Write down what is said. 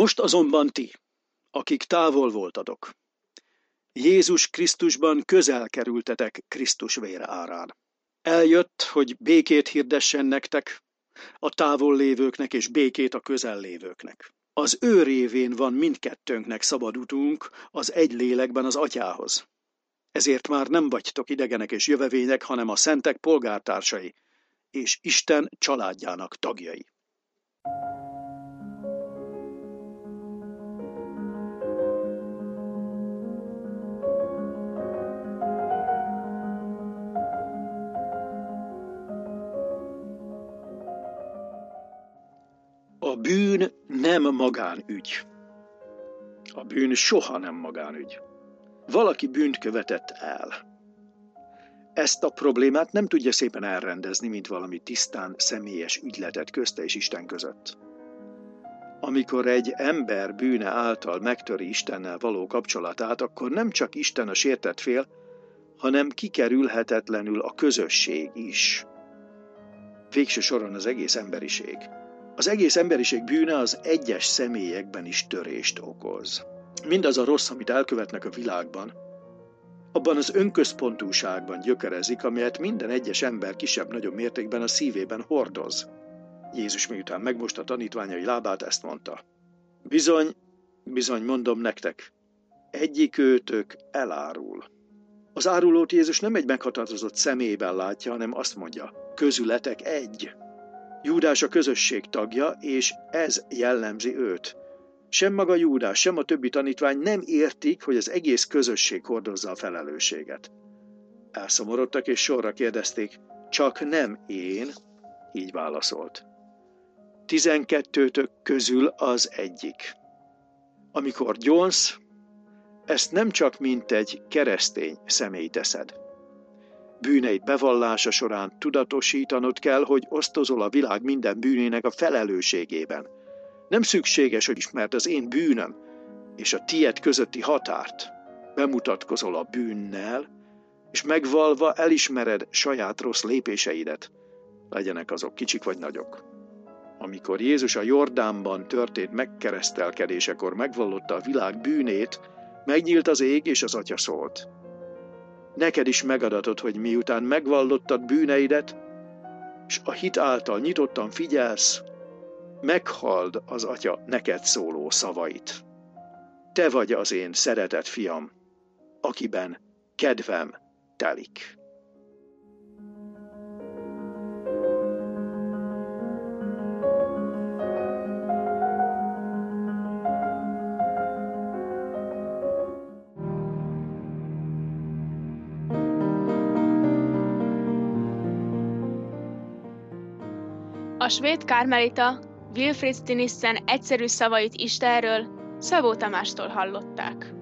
Most azonban ti, akik távol voltatok, Jézus Krisztusban közel kerültetek Krisztus vére árán. Eljött, hogy békét hirdessen nektek, a távol lévőknek és békét a közel lévőknek. Az ő révén van mindkettőnknek szabad utunk az egy lélekben az Atyához. Ezért már nem vagytok idegenek és jövevények, hanem a szentek polgártársai, és Isten családjának tagjai. A bűn nem magánügy. A bűn soha nem magánügy. Valaki bűnt követett el. Ezt a problémát nem tudja szépen elrendezni, mint valami tisztán személyes ügyletet közte és Isten között. Amikor egy ember bűne által megtöri Istennel való kapcsolatát, akkor nem csak Isten a sértett fél, hanem kikerülhetetlenül a közösség is. Végső soron az egész emberiség. Az egész emberiség bűne az egyes személyekben is törést okoz. Mindaz a rossz, amit elkövetnek a világban, abban az önközpontúságban gyökerezik, amelyet minden egyes ember kisebb-nagyobb mértékben a szívében hordoz. Jézus miután megmosta tanítványai lábát, ezt mondta. Bizony mondom nektek, egyik őtök elárul. Az árulót Jézus nem egy meghatározott személyben látja, hanem azt mondja, közületek egy. Júdás a közösség tagja, és ez jellemzi őt. Sem maga Júdás, sem a többi tanítvány nem értik, hogy az egész közösség hordozza a felelősséget. Elszomorodtak és sorra kérdezték, csak nem én, így válaszolt. 12 közül az egyik. Amikor gyónsz, ezt nem csak mint egy keresztény személy teszed. Bűneid bevallása során tudatosítanod kell, hogy osztozol a világ minden bűnének a felelősségében. Nem szükséges, hogy ismerd az én bűnöm és a tied közötti határt. Bemutatkozol a bűnnel, és megvalva elismered saját rossz lépéseidet, legyenek azok kicsik vagy nagyok. Amikor Jézus a Jordánban történt megkeresztelkedésekor megvallotta a világ bűnét, megnyílt az ég, és az Atya szólt. Neked is megadatott, hogy miután megvallottad bűneidet, és a hit által nyitottan figyelsz, meghalld az Atya neked szóló szavait. Te vagy az én szeretett fiam, akiben kedvem telik. A svéd kármelita Wilfrid Stinissen egyszerű szavait Istenről Szabó Tamástól hallották.